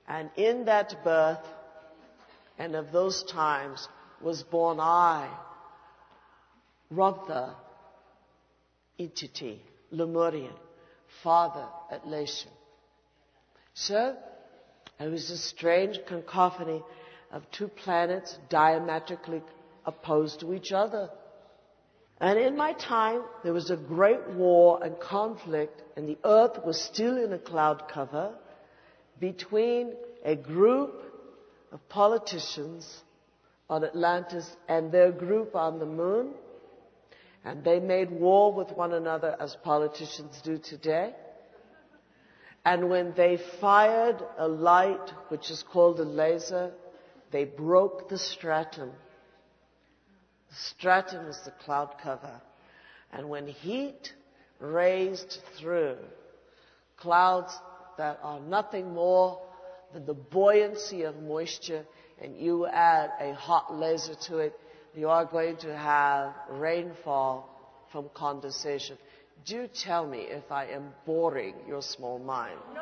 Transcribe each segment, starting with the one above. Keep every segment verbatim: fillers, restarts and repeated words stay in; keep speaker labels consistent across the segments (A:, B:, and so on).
A: And in that birth and of those times was born I, Rogda, Intiti, Lemurian, father at Lation. So, it was a strange cacophony of two planets diametrically opposed to each other. And in my time, there was a great war and conflict, and the earth was still in a cloud cover between a group of politicians on Atlantis and their group on the moon. And they made war with one another as politicians do today. And when they fired a light, which is called a laser, they broke the stratum. The stratum is the cloud cover. And when heat raised through, clouds that are nothing more than the buoyancy of moisture, and you add a hot laser to it, you are going to have rainfall from condensation. Do tell me if I am boring your small mind. No.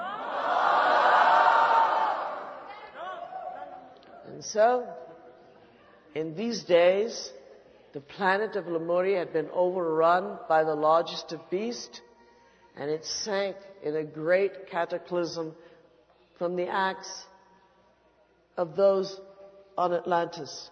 A: And so, in these days, the planet of Lemuria had been overrun by the largest of beasts, and it sank in a great cataclysm from the axe of those on Atlantis.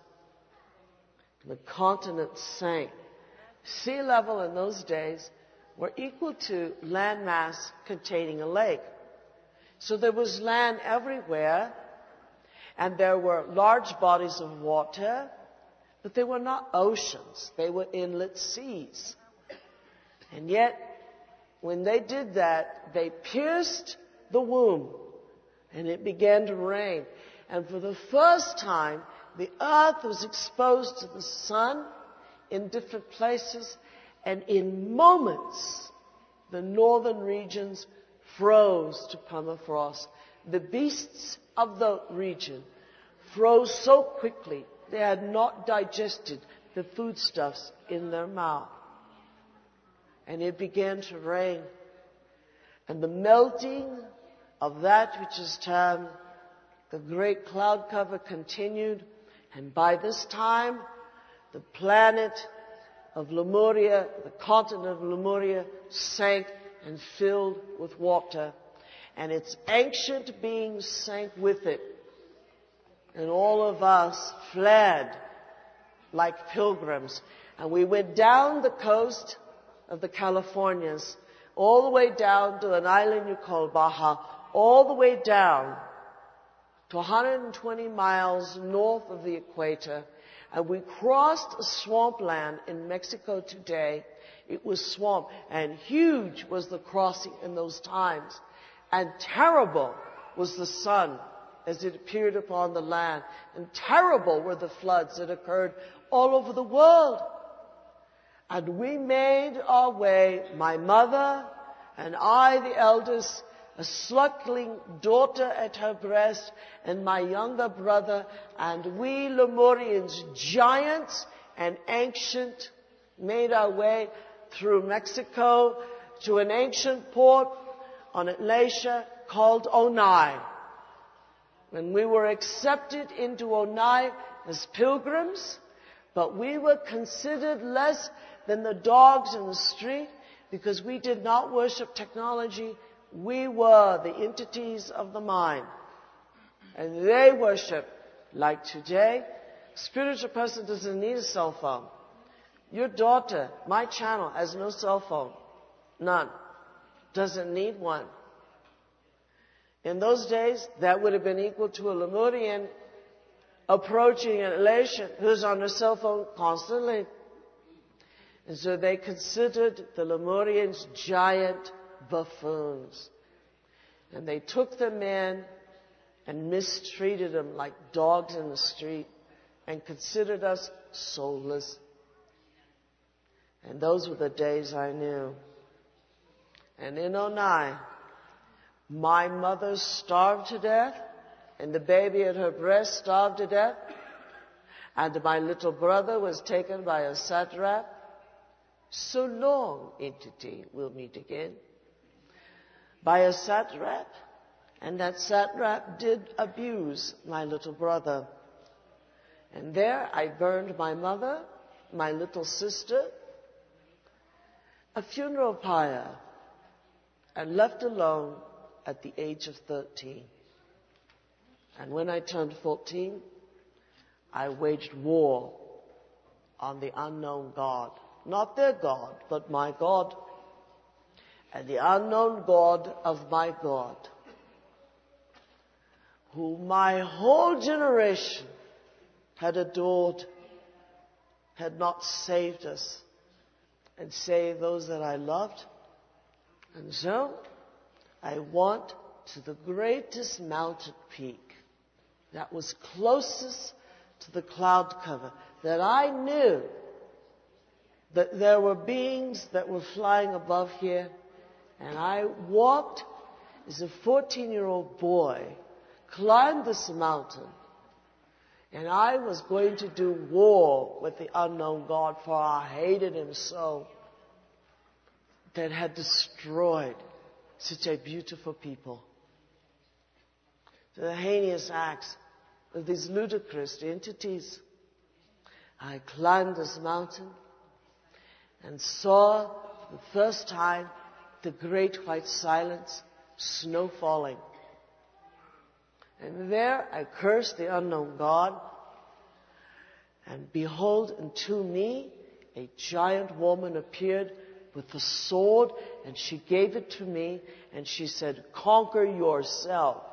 A: The continent sank. Sea level in those days were equal to land mass containing a lake. So there was land everywhere, and there were large bodies of water, but they were not oceans. They were inlet seas. And yet, when they did that, they pierced the womb, and it began to rain. And for the first time, the earth was exposed to the sun in different places, and in moments, the northern regions froze to permafrost. The beasts of the region froze so quickly they had not digested the foodstuffs in their mouth. And it began to rain. And the melting of that which is termed the great cloud cover continued. And by this time, the planet of Lemuria, the continent of Lemuria, sank and filled with water. And its ancient beings sank with it. And all of us fled like pilgrims. And we went down the coast of the Californias, all the way down to an island you call Baja, all the way down to one hundred twenty miles north of the equator. And we crossed a swampland in Mexico today. It was swamp, and huge was the crossing in those times. And terrible was the sun as it appeared upon the land. And terrible were the floods that occurred all over the world. And we made our way, my mother and I, the eldest, a suckling daughter at her breast, and my younger brother, and we Lemurians, giants and ancient, made our way through Mexico to an ancient port on Atlasia called Onai. When we were accepted into Onai as pilgrims, but we were considered less than the dogs in the street because we did not worship technology. We were the entities of the mind. And they worship, like today, spiritual person doesn't need a cell phone. Your daughter, my channel, has no cell phone. None. Doesn't need one. In those days, that would have been equal to a Lemurian approaching an elation who's on a cell phone constantly. And so they considered the Lemurians giant buffoons. And they took them in and mistreated them like dogs in the street and considered us soulless. And those were the days I knew. And in Onai, my mother starved to death, and the baby at her breast starved to death, and my little brother was taken by a satrap. So long, entity, we'll meet again. By a satrap, And that satrap did abuse my little brother. And there I burned my mother, my little sister, a funeral pyre, and left alone at the age of thirteen. And when I turned fourteen, I waged war on the unknown God. Not their God, but my God. And the unknown God of my God, who my whole generation had adored, had not saved us and saved those that I loved. And so I went to the greatest mountain peak that was closest to the cloud cover, that I knew that there were beings that were flying above here. And I walked as a fourteen-year-old boy, climbed this mountain, and I was going to do war with the unknown God, for I hated him so, that had destroyed such a beautiful people. The heinous acts of these ludicrous entities. I climbed this mountain and saw for the first time the great white silence, snow falling. And there I cursed the unknown God, and behold, unto me a giant woman appeared with a sword, and she gave it to me, and she said, "Conquer yourself."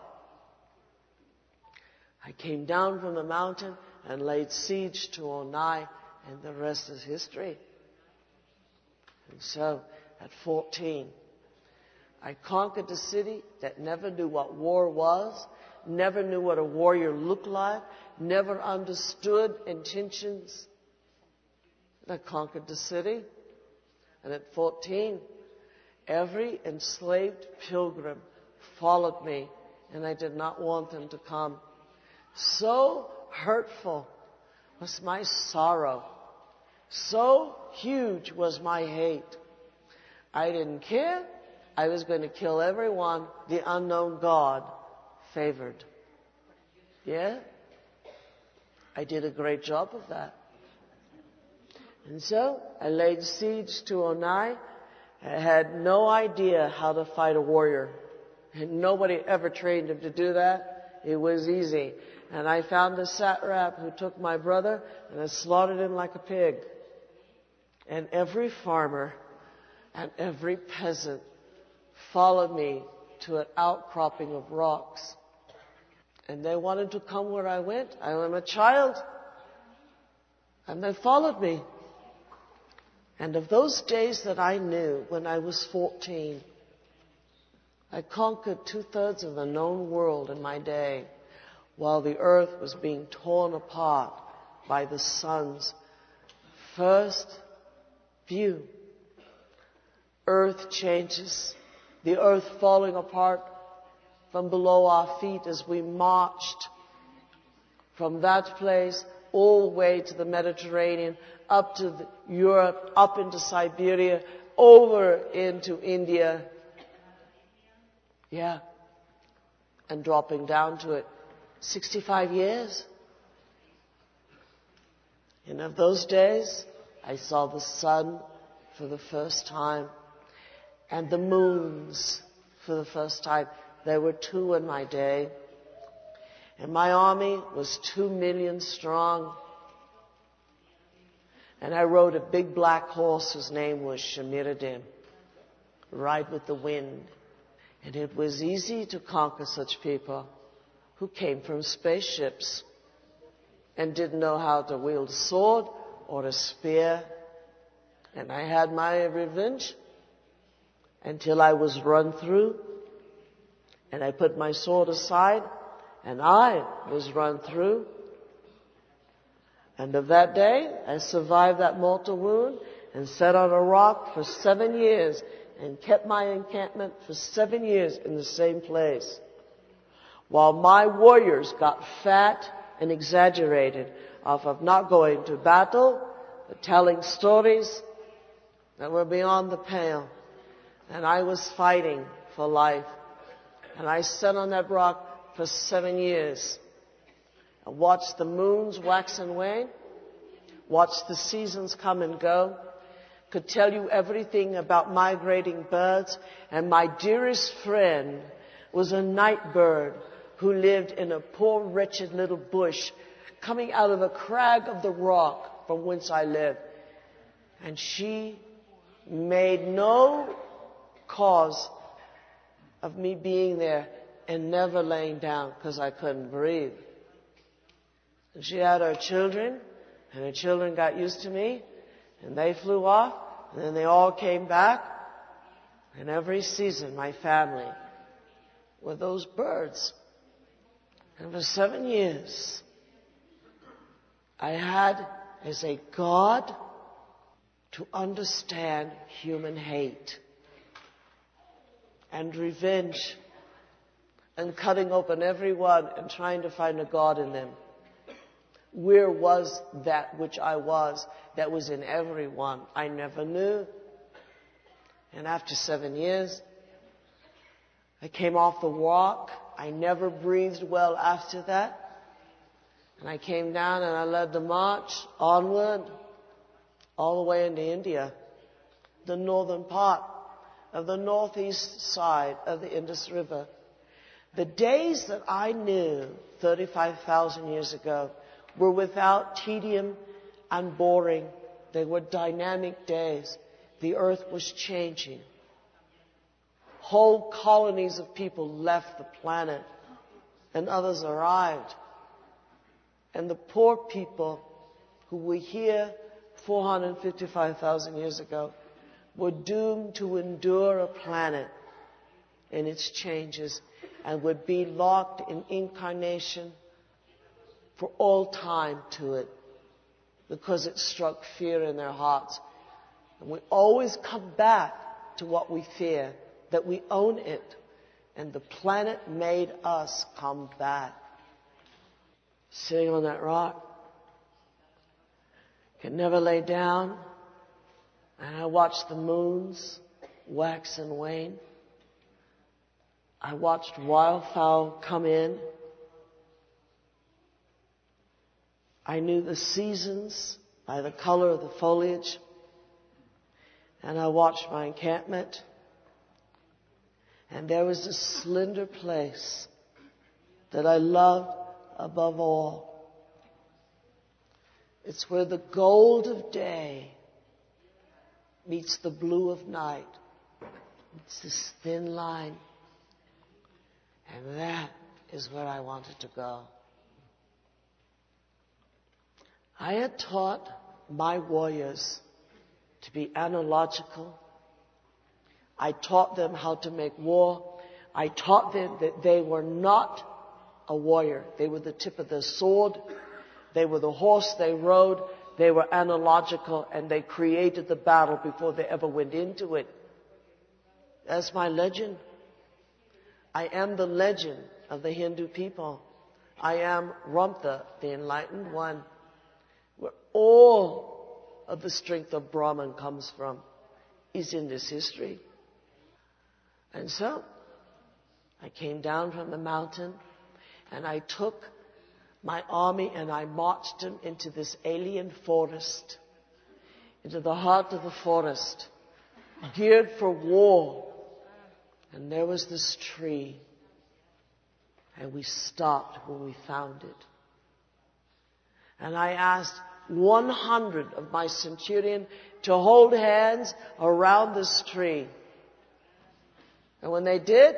A: I came down from the mountain and laid siege to Onai, and the rest is history. And so, at fourteen, I conquered a city that never knew what war was, never knew what a warrior looked like, never understood intentions. I conquered the city. And at fourteen, every enslaved pilgrim followed me, and I did not want them to come. So hurtful was my sorrow. So huge was my hate. I didn't care. I was going to kill everyone the unknown God favored. Yeah? I did a great job of that. And so I laid siege to Onai. I had no idea how to fight a warrior. And nobody ever trained him to do that. It was easy. And I found the satrap who took my brother, and I slaughtered him like a pig. And every farmer and every peasant followed me to an outcropping of rocks. And they wanted to come where I went. I am a child. And they followed me. And of those days that I knew when I was fourteen, I conquered two-thirds of the known world in my day, while the earth was being torn apart by the sun's first view. Earth changes, the earth falling apart from below our feet as we marched from that place all the way to the Mediterranean, up to the Europe, up into Siberia, over into India. Yeah. And dropping down to it. sixty-five years. And of those days, I saw the sun for the first time, and the moons for the first time. There were two in my day. And my army was two million strong. And I rode a big black horse whose name was Shemiradim, ride with the wind. And it was easy to conquer such people who came from spaceships and didn't know how to wield a sword or a spear. And I had my revenge until I was run through, and I put my sword aside, and I was run through. And of that day, I survived that mortal wound and sat on a rock for seven years and kept my encampment for seven years in the same place, while my warriors got fat and exaggerated off of not going to battle, but telling stories that were beyond the pale. And I was fighting for life. And I sat on that rock for seven years. I watched the moons wax and wane, watched the seasons come and go, could tell you everything about migrating birds, and my dearest friend was a night bird who lived in a poor, wretched little bush coming out of a crag of the rock from whence I lived. And she made no cause of me being there and never laying down because I couldn't breathe. And she had her children, and her children got used to me, and they flew off, and then they all came back. And every season, my family were those birds. And for seven years, I had as a God to understand human hate and revenge and cutting open everyone and trying to find a God in them. Where was that which I was that was in everyone? I never knew. And after seven years, I came off the rock. I never breathed well after that. And I came down and I led the march onward all the way into India, the northern part of the northeast side of the Indus River. The days that I knew thirty-five thousand years ago were without tedium and boring. They were dynamic days. The earth was changing. Whole colonies of people left the planet and others arrived. And the poor people who were here four hundred fifty-five thousand years ago were doomed to endure a planet and its changes and would be locked in incarnation for all time to it because it struck fear in their hearts. And we always come back to what we fear, that we own it. And the planet made us come back. Sitting on that rock, could never lay down. And I watched the moons wax and wane. I watched wildfowl come in. I knew the seasons by the color of the foliage. And I watched my encampment. And there was this slender place that I loved above all. It's where the gold of day meets the blue of night. It's this thin line. And that is where I wanted to go. I had taught my warriors to be analogical. I taught them how to make war. I taught them that they were not a warrior. They were the tip of the sword. They were the horse they rode. They were analogical, and they created the battle before they ever went into it. That's my legend. I am the legend of the Hindu people. I am Ramtha, the enlightened one, where all of the strength of Brahman comes from is in this history. And so, I came down from the mountain and I took my army and I marched them into this alien forest, into the heart of the forest, geared for war. And there was this tree, and we stopped when we found it. And I asked one hundred of my centurion to hold hands around this tree. And when they did,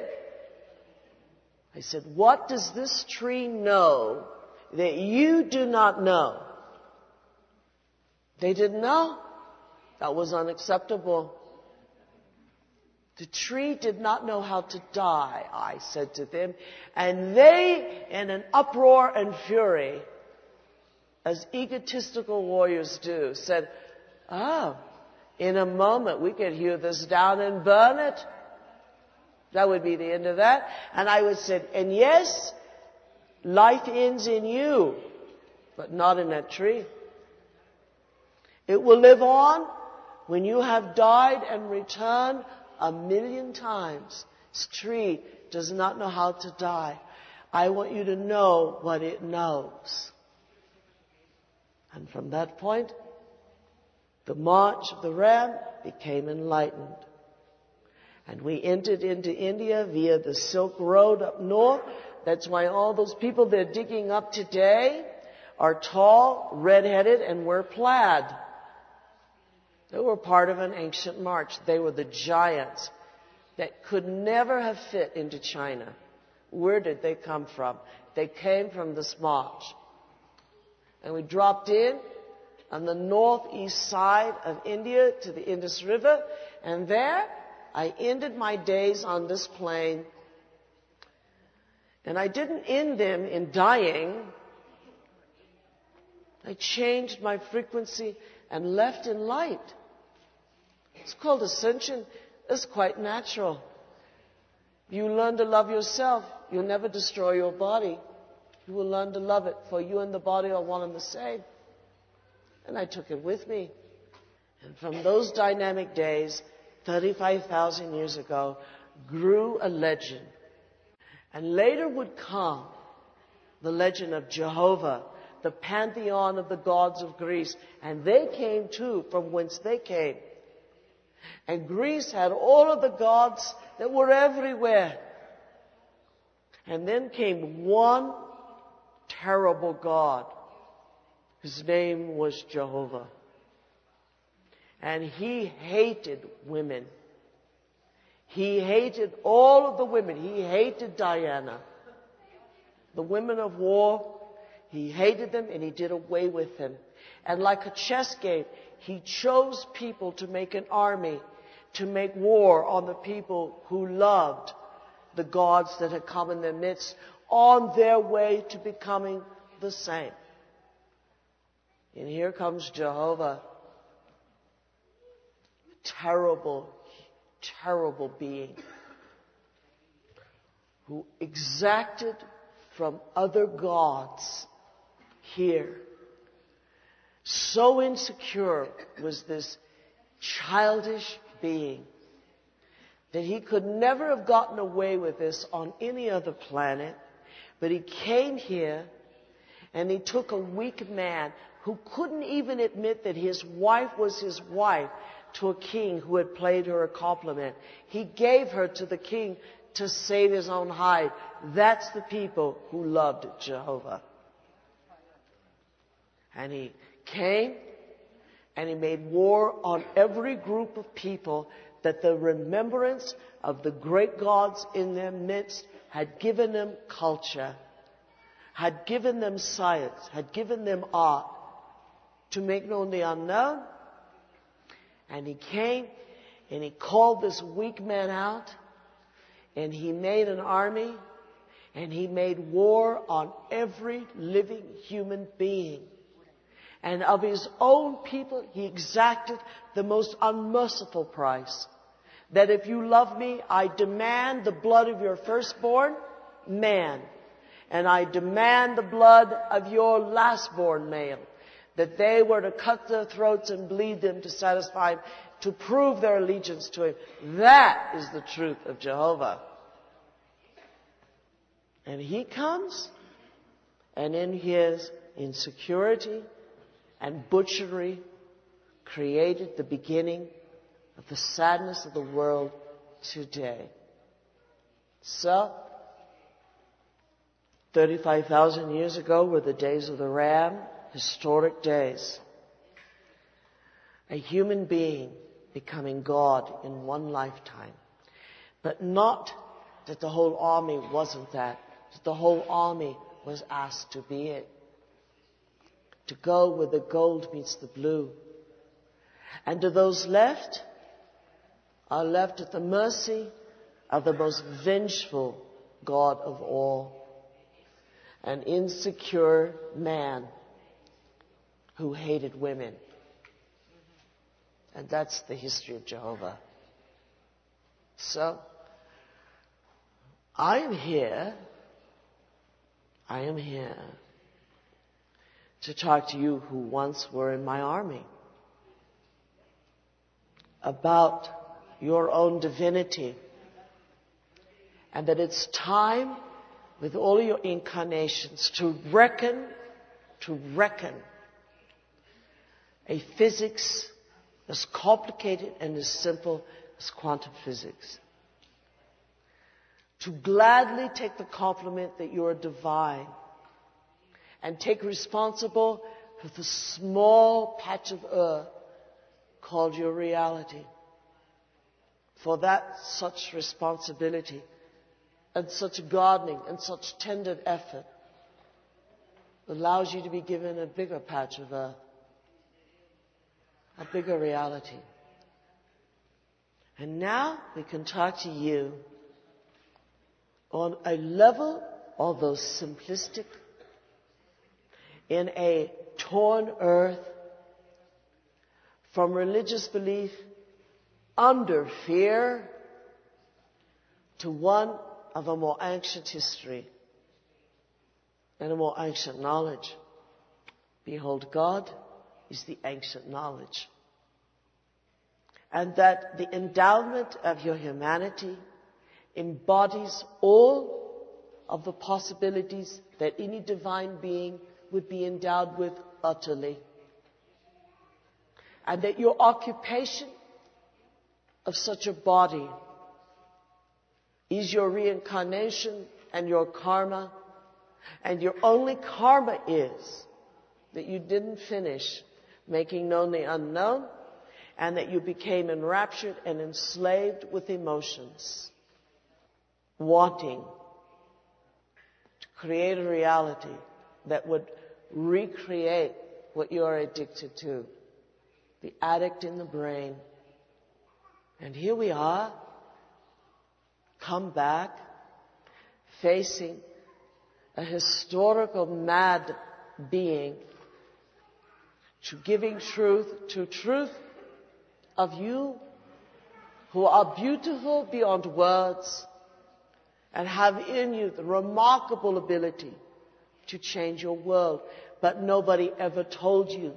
A: I said, what does this tree know that you do not know? They didn't know. That was unacceptable. The tree did not know how to die, I said to them. And they, in an uproar and fury, as egotistical warriors do, said, oh, in a moment we could hew this down and burn it. That would be the end of that. And I would say, and yes, life ends in you, but not in that tree. It will live on when you have died and returned a million times. This tree does not know how to die. I want you to know what it knows. And from that point, the march of the ram became enlightened. And we entered into India via the Silk Road up north. That's why all those people they're digging up today are tall, red-headed, and wear plaid. They were part of an ancient march. They were the giants that could never have fit into China. Where did they come from? They came from this march. And we dropped in on the northeast side of India to the Indus River. And there, I ended my days on this plain. And I didn't end them in dying. I changed my frequency and left in light. It's called ascension. It's quite natural. You learn to love yourself. You'll never destroy your body. You will learn to love it, for you and the body are one and the same. And I took it with me. And from those dynamic days, thirty-five thousand years ago, grew a legend. And later would come the legend of Jehovah, the pantheon of the gods of Greece. And they came too, from whence they came. And Greece had all of the gods that were everywhere. And then came one terrible god. His name was Jehovah. And he hated women. He hated all of the women. He hated Diana. The women of war, he hated them and he did away with them. And like a chess game, he chose people to make an army, to make war on the people who loved the gods that had come in their midst on their way to becoming the same. And here comes Jehovah, terrible, terrible being who exacted from other gods here. So insecure was this childish being that he could never have gotten away with this on any other planet. But he came here and he took a weak man who couldn't even admit that his wife was his wife to a king who had played her a compliment. He gave her to the king to save his own hide. That's the people who loved Jehovah. And he came and he made war on every group of people that the remembrance of the great gods in their midst had given them culture, had given them science, had given them art to make known the unknown. And he came and he called this weak man out and he made an army and he made war on every living human being. And of his own people, he exacted the most unmerciful price. That if you love me, I demand the blood of your firstborn man. And I demand the blood of your lastborn male. That they were to cut their throats and bleed them to satisfy him, to prove their allegiance to him. That is the truth of Jehovah. And he comes, and in his insecurity and butchery created the beginning of the sadness of the world today. So, thirty-five thousand years ago were the days of the Ram, historic days. A human being becoming God in one lifetime. But not that the whole army wasn't that. That the whole army was asked to be it. To go where the gold meets the blue. And to those left, are left at the mercy of the most vengeful God of all. An insecure man who hated women. And that's the history of Jehovah. So, I am here, I am here to talk to you who once were in my army about your own divinity And that it's time with all your incarnations to reckon, to reckon a physics as complicated and as simple as quantum physics. To gladly take the compliment that you are divine and take responsible for the small patch of earth called your reality. For that such responsibility and such gardening and such tender effort allows you to be given a bigger patch of earth, a bigger reality. And now we can talk to you on a level, although simplistic, in a torn earth, from religious belief under fear to one of a more ancient history and a more ancient knowledge. Behold, God is the ancient knowledge. And that the endowment of your humanity embodies all of the possibilities that any divine being would be endowed with utterly. And that your occupation of such a body is your reincarnation and your karma. And your only karma is that you didn't finish making known the unknown, and that you became enraptured and enslaved with emotions, wanting to create a reality that would recreate what you are addicted to, the addict in the brain. And here we are, come back, facing a historical mad being, to giving truth to truth of you who are beautiful beyond words and have in you the remarkable ability to change your world. But nobody ever told you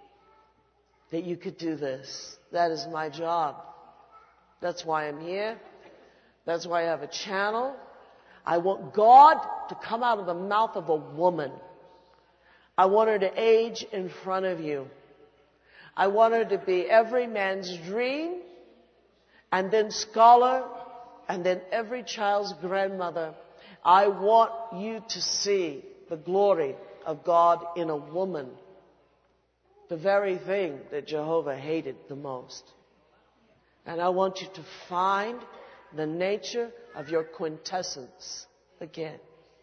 A: that you could do this. That is my job. That's why I'm here. That's why I have a channel. I want God to come out of the mouth of a woman. I want her to age in front of you. I want her to be every man's dream, and then scholar, and then every child's grandmother. I want you to see the glory of God in a woman, the very thing that Jehovah hated the most. And I want you to find the nature of your quintessence again.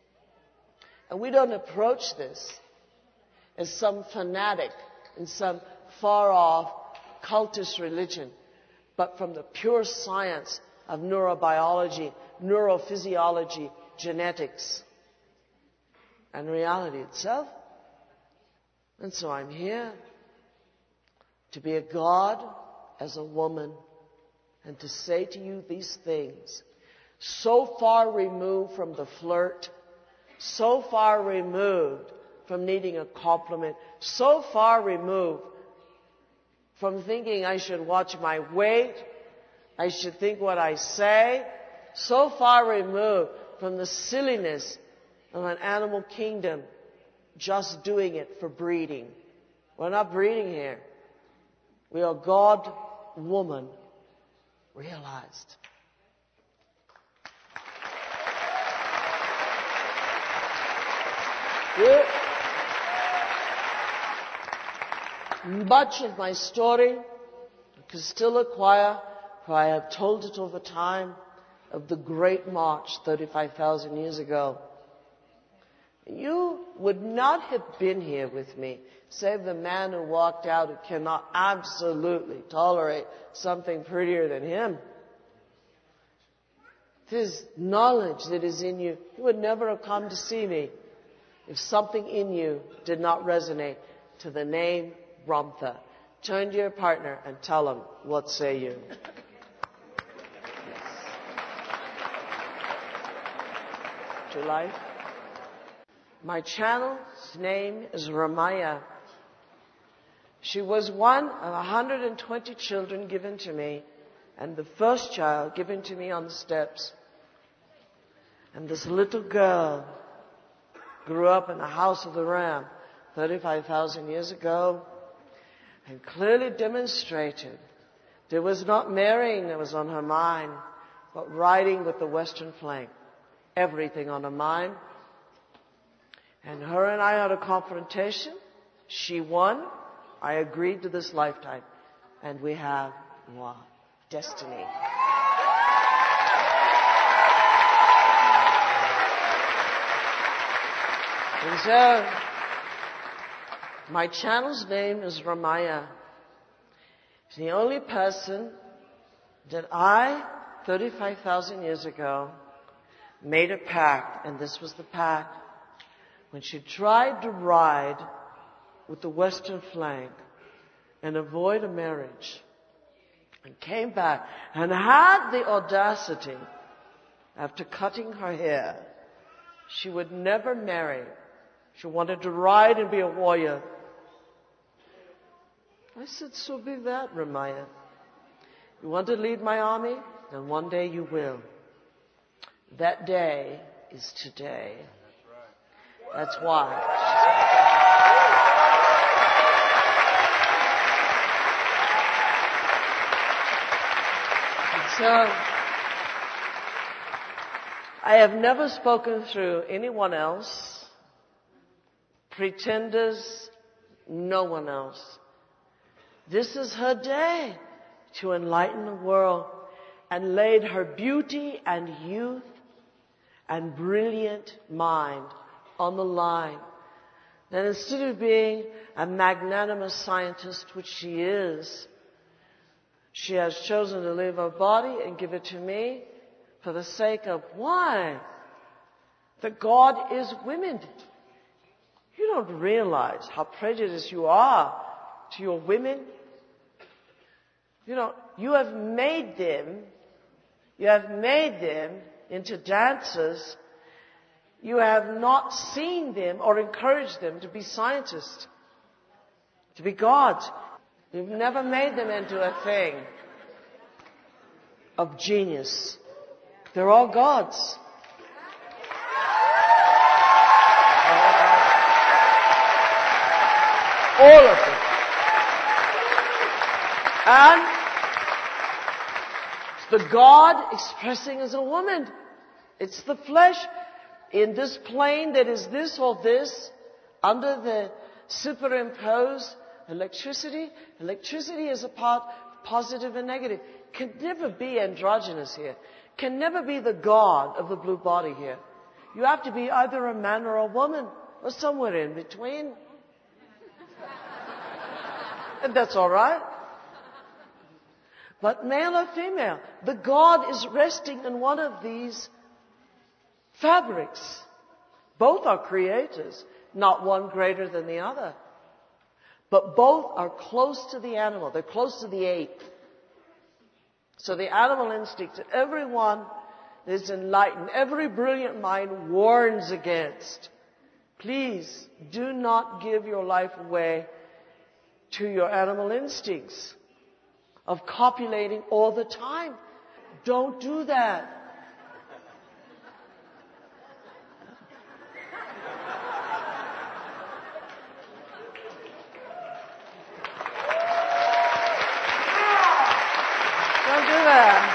A: And we don't approach this as some fanatic in some far-off cultist religion, but from the pure science of neurobiology, neurophysiology, genetics, and reality itself. And so I'm here to be a God as a woman and to say to you these things, so far removed from the flirt, so far removed from needing a compliment, so far removed from thinking I should watch my weight, I should think what I say, so far removed from the silliness of an animal kingdom just doing it for breeding. We're not breeding here. We are God, woman, realized. Yeah. Much of my story I can still acquire, for I have told it over time, of the Great March thirty-five thousand years ago. You would not have been here with me, save the man who walked out who cannot absolutely tolerate something prettier than him. This knowledge that is in you, you would never have come to see me if something in you did not resonate to the name Ramtha. Turn to your partner and tell him, what say you? Yes. To life. My channel's name is Ramaya. She was one of one hundred twenty children given to me, and the first child given to me on the steps. And this little girl grew up in the house of the Ram thirty-five thousand years ago and clearly demonstrated there was not marrying that was on her mind, but riding with the western flank. Everything on her mind. And her and I had a confrontation. She won. I agreed to this lifetime. And we have wow, destiny. And so, my channel's name is Ramaya. She's the only person that I, thirty-five thousand years ago, made a pact, and this was the pact. When she tried to ride with the western flank and avoid a marriage, and came back and had the audacity, after cutting her hair, she would never marry. She wanted to ride and be a warrior. I said, so be that, Ramaya. You want to lead my army? Then one day you will. That day is today. That's why. And so, I have never spoken through anyone else, pretenders, no one else. This is her day to enlighten the world and laid her beauty and youth and brilliant mind on the line. That instead of being a magnanimous scientist, which she is, she has chosen to leave her body and give it to me for the sake of why? That God is women. You don't realize how prejudiced you are to your women. You know, you have made them, you have made them into dancers. You have not seen them or encouraged them to be scientists, to be gods. You've never made them into a thing of genius. They're all gods. All of them. And it's the God expressing as a woman. It's the flesh in this plane that is this or this under the superimposed electricity. Electricity is a part positive and negative. Can never be androgynous here. Can never be the God of the blue body here. You have to be either a man or a woman or somewhere in between. And that's all right. But male or female, the God is resting in one of these fabrics. Both are creators, not one greater than the other. But both are close to the animal. They're close to the ape. So the animal instinct that everyone is enlightened, every brilliant mind warns against. Please do not give your life away to your animal instincts of copulating all the time. Don't do that. Don't do that.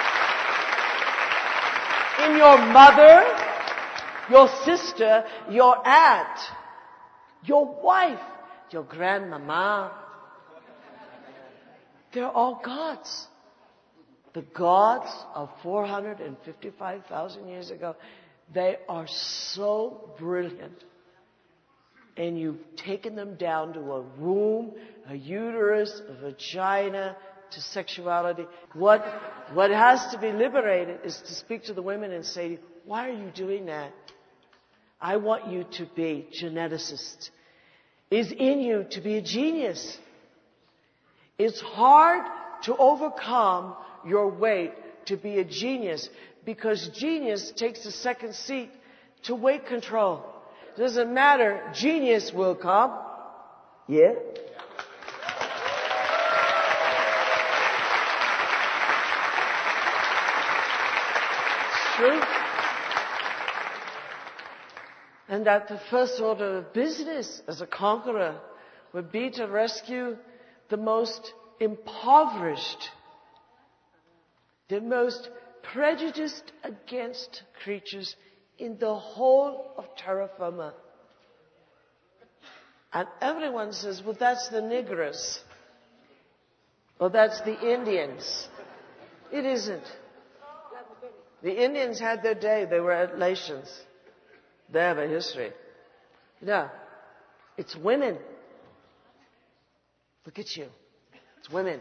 A: In your mother, your sister, your aunt, your wife, your grandmama, they're all gods. The gods of four hundred fifty-five thousand years ago, they are so brilliant. And you've taken them down to a womb, a uterus, a vagina, to sexuality. What, what has to be liberated is to speak to the women and say, why are you doing that? I want you to be geneticists. It's in you to be a genius. It's hard to overcome your weight to be a genius because genius takes a second seat to weight control. Doesn't matter, genius will come. Yeah? It's true. And that the first order of business as a conqueror would be to rescue the most impoverished, the most prejudiced against creatures in the whole of terra firma. And everyone says, well, that's the Negroes. Or that's the Indians. It isn't. The Indians had their day. They were Atlassians. They have a history. Yeah. It's women. Look at you. It's women.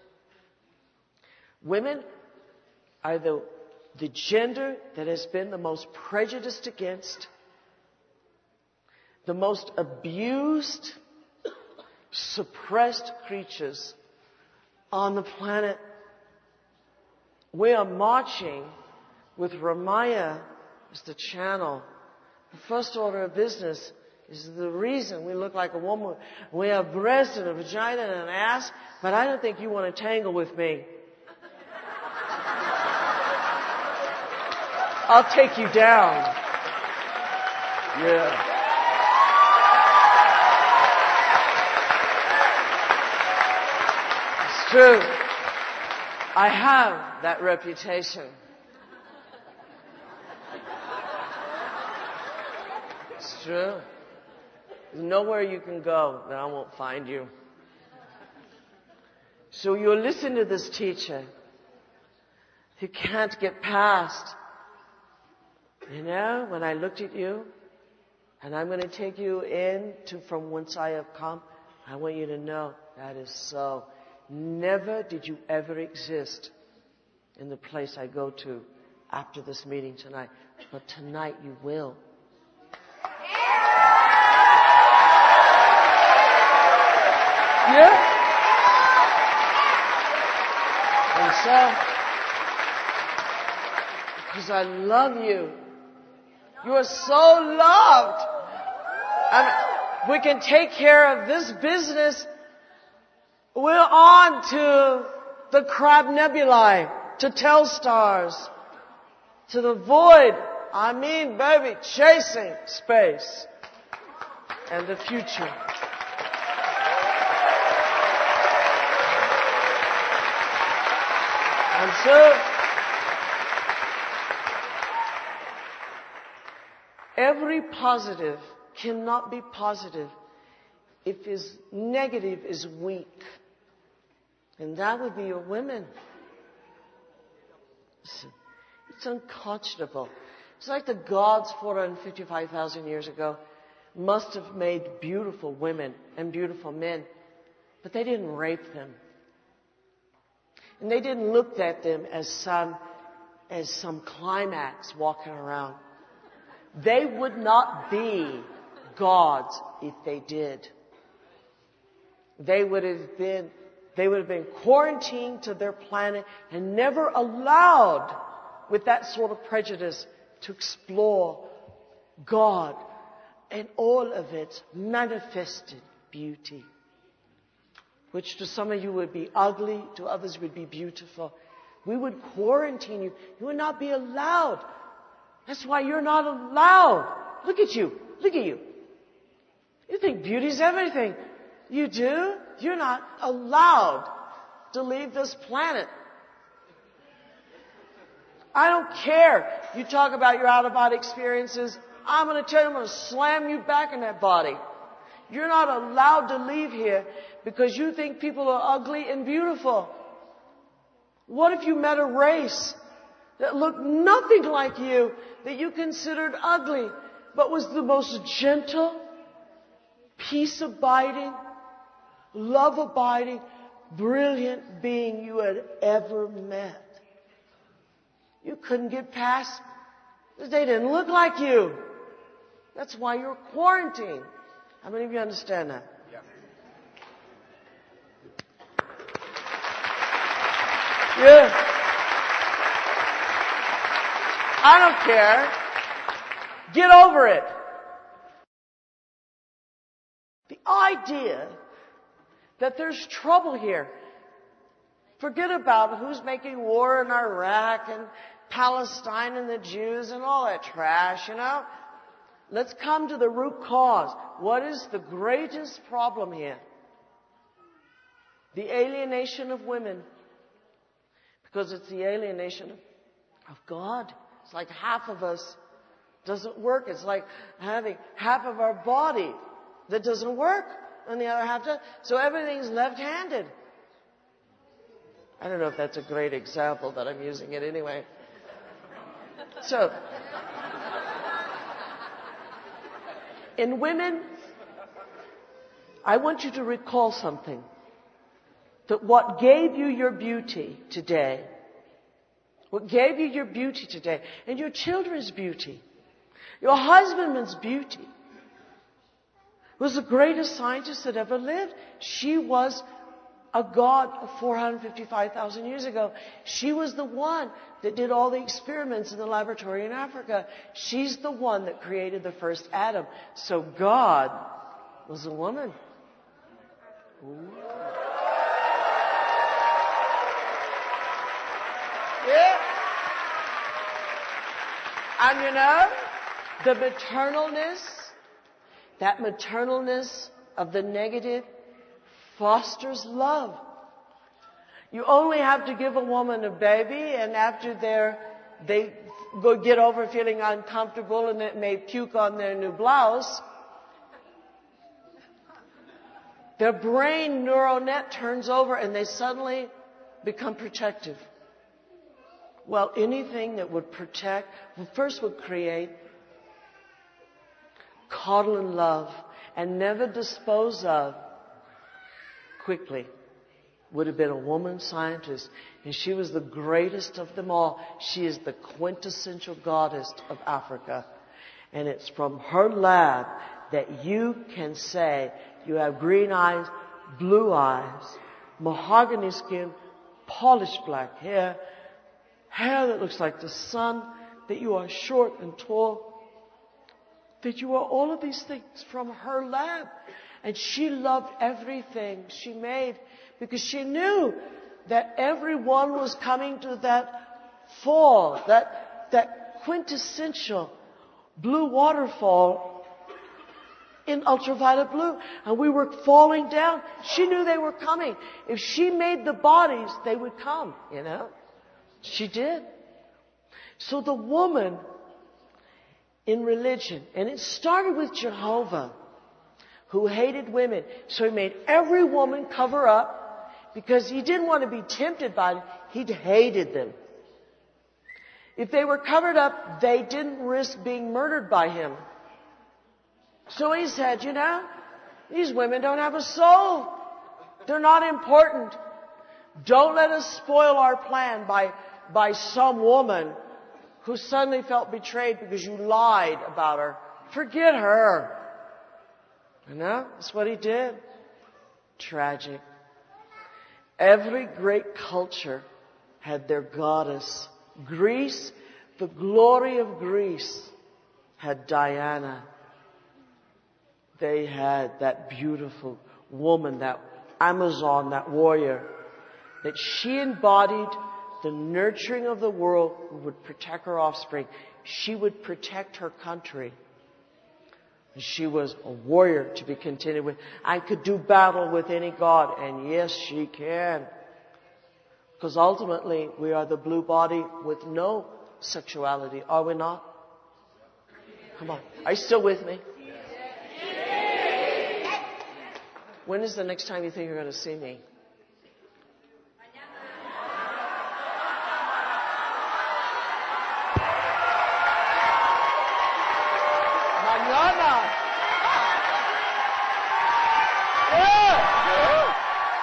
A: Women are the, the gender that has been the most prejudiced against, the most abused, suppressed creatures on the planet. We are marching with Ramaya as the channel. The first order of business is the reason we look like a woman. We have breasts and a vagina and an ass, but I don't think you want to tangle with me. I'll take you down. Yeah. It's true. I have that reputation. It's true. There's nowhere you can go that I won't find you. So you'll listen to this teacher. You can't get past. You know, when I looked at you, and I'm going to take you in to from whence I have come, I want you to know that is so. Never did you ever exist in the place I go to after this meeting tonight. But tonight you will. Yeah? And so, because I love you. You are so loved. And we can take care of this business. We're on to the Crab Nebulae, to Telstars, to the void. I mean, baby, chasing space and the future. And so, every positive cannot be positive if his negative is weak. And that would be your women. Listen, it's unconscionable. It's like the gods four hundred fifty-five thousand years ago must have made beautiful women and beautiful men, but they didn't rape them. And they didn't look at them as some, as some climax walking around. They would not be gods if they did. They would have been, they would have been quarantined to their planet and never allowed, with that sort of prejudice, to explore God and all of its manifested beauty, which to some of you would be ugly, to others would be beautiful. We would quarantine you. You would not be allowed. That's why you're not allowed. Look at you. Look at you. You think beauty's everything. You do? You're not allowed to leave this planet. I don't care. You talk about your out-of-body experiences. I'm going to tell you, I'm going to slam you back in that body. You're not allowed to leave here because you think people are ugly and beautiful. What if you met a race that looked nothing like you, that you considered ugly, but was the most gentle, peace-abiding, love-abiding, brilliant being you had ever met? You couldn't get past because they didn't look like you. That's why you're quarantined. How many of you understand that? Yeah. Yeah. I don't care. Get over it. The idea that there's trouble here. Forget about who's making war in Iraq and Palestine and the Jews and all that trash, you know. let's come to the root cause. What is the greatest problem here? The alienation of women. Because it's the alienation of, of God. It's like half of us doesn't work. It's like having half of our body that doesn't work and the other half does. So everything's left-handed. I don't know if that's a great example, but I'm using it anyway. So, in women, I want you to recall something. That what gave you your beauty today, what gave you your beauty today, and your children's beauty, your husband's beauty, was the greatest scientist that ever lived. She was a god of four hundred fifty-five thousand years ago. She was the one that did all the experiments in the laboratory in Africa. She's the one that created the first atom. So God was a woman. Ooh. Yeah. And you know, the maternalness, that maternalness of the negative fosters love. You only have to give a woman a baby, and after they're, they go get over feeling uncomfortable and it may puke on their new blouse, their brain neural net turns over and they suddenly become protective. Well, anything that would protect, well, first would create, coddle and love, and never dispose of quickly, would have been a woman scientist. And she was the greatest of them all. She is the quintessential goddess of Africa. And it's from her lab that you can say you have green eyes, blue eyes, mahogany skin, polished black hair, hair that looks like the sun, that you are short and tall, that you are all of these things from her lab. And she loved everything she made because she knew that everyone was coming to that fall, that, that quintessential blue waterfall in ultraviolet blue. And we were falling down. She knew they were coming. If she made the bodies, they would come, you know. She did. So the woman in religion, and it started with Jehovah, who hated women. So he made every woman cover up because he didn't want to be tempted by them. He hated them. If they were covered up, they didn't risk being murdered by him. So he said, you know, these women don't have a soul. They're not important. Don't let us spoil our plan by, by some woman who suddenly felt betrayed because you lied about her. Forget her. You know, that's what he did. Tragic. Every great culture had their goddess. Greece, the glory of Greece, had Diana. They had that beautiful woman, that Amazon, that warrior, that she embodied the nurturing of the world who would protect her offspring. She would protect her country. She was a warrior to be contended with and could do battle with any god. And yes, she can. Because ultimately, we are the blue body with no sexuality, are we not? Come on. Are you still with me? When is the next time you think you're going to see me? Mañana. Yeah.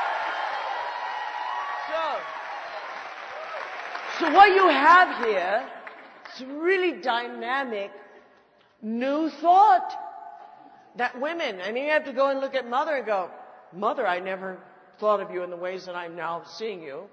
A: So, so what you have here is really dynamic, new thought. That women, I mean, you have to go and look at Mother and go, Mother, I never thought of you in the ways that I'm now seeing you.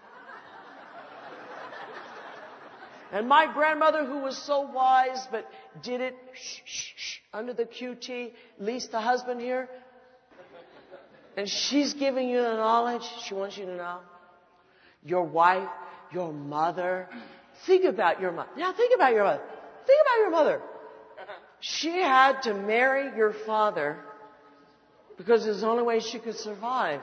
A: And my grandmother, who was so wise, but did it shh, shh, shh, under the Q T, least the husband here. And she's giving you the knowledge she wants you to know. Your wife, your mother. Think about your mother. Yeah, think about your mother. Think about your mother. She had to marry your father because it was the only way she could survive.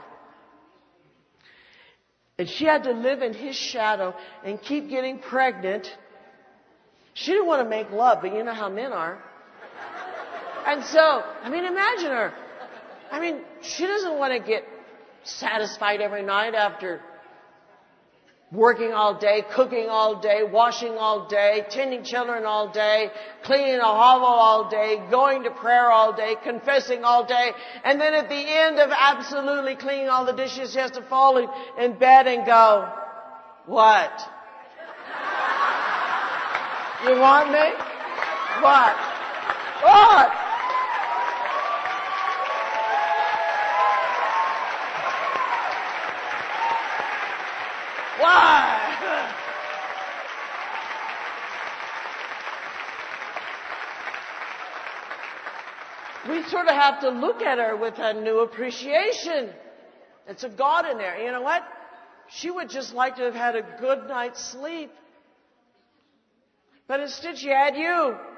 A: And she had to live in his shadow and keep getting pregnant. She didn't want to make love, but you know how men are. And so, I mean, imagine her. I mean, she doesn't want to get satisfied every night after working all day, cooking all day, washing all day, tending children all day, cleaning a hovel all day, going to prayer all day, confessing all day, and then at the end of absolutely cleaning all the dishes, she has to fall in, in bed and go, what? You want me? What? What? Why? We sort of have to look at her with a new appreciation. It's a God in there. You know what? She would just like to have had a good night's sleep. But instead she had you.